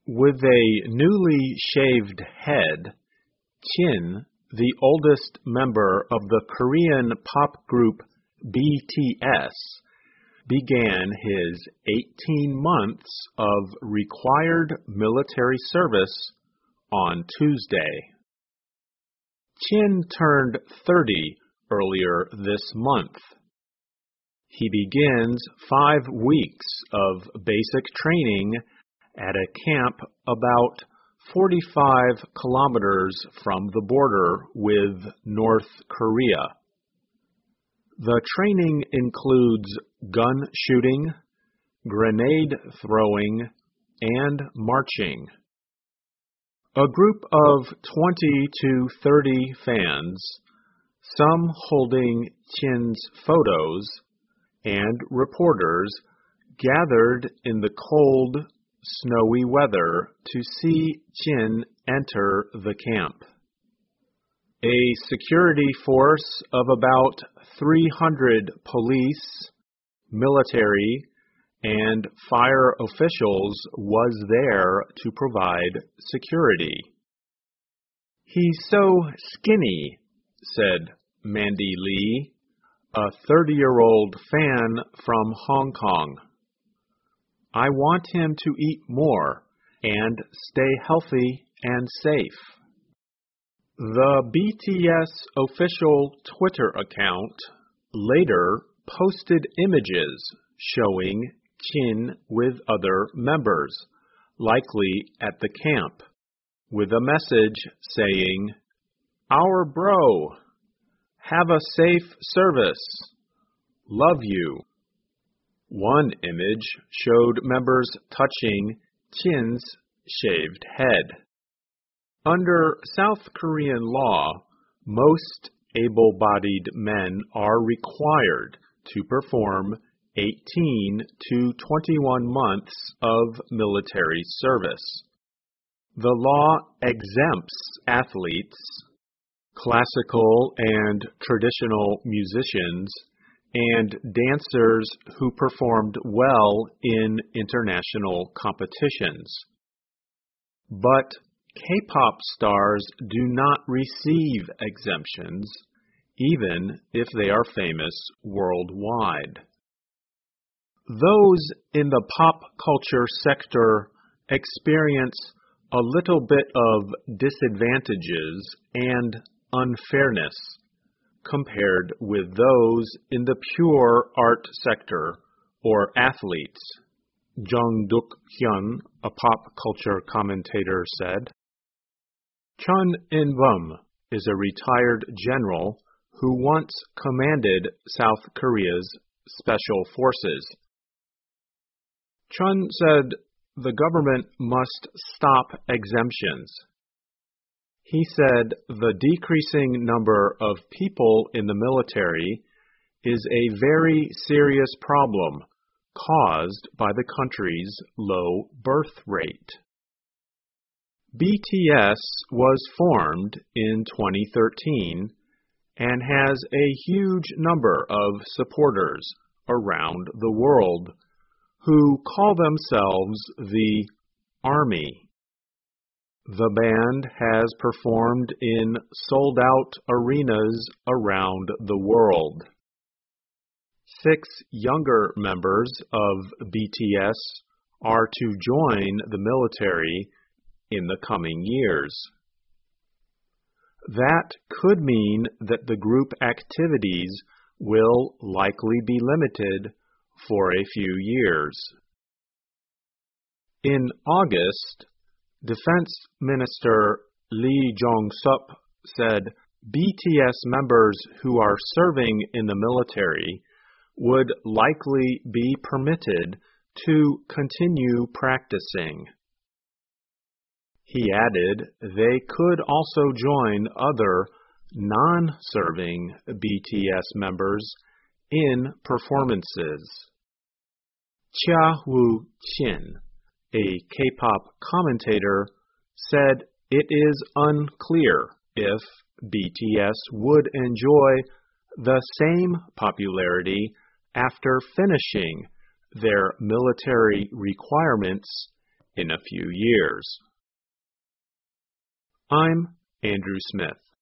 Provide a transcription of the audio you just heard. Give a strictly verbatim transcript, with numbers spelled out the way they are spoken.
With a newly shaved head, Jin, the oldest member of the Korean pop group B T S, began his eighteen months of required military service on Tuesday. Jin turned thirty earlier this month. He begins five weeks of basic training at a camp about forty-five kilometers from the border with North Korea. The training includes gun shooting, grenade throwing, and marching. A group of twenty to thirty fans, some holding Jin's photos, and reporters gathered in the cold, snowy weather to see Jin enter the camp. A security force of about three hundred police, military, and fire officials was there to provide security. "He's so skinny," said Mandy Lee, a thirty-year-old fan from Hong Kong. "I want him to eat more and stay healthy and safe." The B T S official Twitter account later posted images showing Jin with other members, likely at the camp, with a message saying, "Our bro, have a safe service, love you." One image showed members touching Jin's shaved head. Under South Korean law, most able-bodied men are required to perform eighteen to twenty-one months of military service. The law exempts athletes, classical and traditional musicians, and dancers who performed well in international competitions. But K-pop stars do not receive exemptions, even if they are famous worldwide. Those in the pop culture sector experience a little bit of disadvantages and unfairness compared with those in the pure art sector or athletes, Jung Duk-hyun, a pop culture commentator, said. Chun In-bum is a retired general who once commanded South Korea's special forces. Chun said the government must stop exemptions. He said the decreasing number of people in the military is a very serious problem caused by the country's low birth rate. B T S was formed in twenty thirteen and has a huge number of supporters around the world who call themselves the Army. The band has performed in sold-out arenas around the world. Six younger members of B T S are to join the military in the coming years. That could mean that the group activities will likely be limited for a few years. In August, Defense Minister Lee Jong-sup said B T S members who are serving in the military would likely be permitted to continue practicing. He added they could also join other non-serving B T S members in performances. Chia Woo-chin, a K-pop commentator, said it is unclear if B T S would enjoy the same popularity after finishing their military requirements in a few years. I'm Andrew Smith.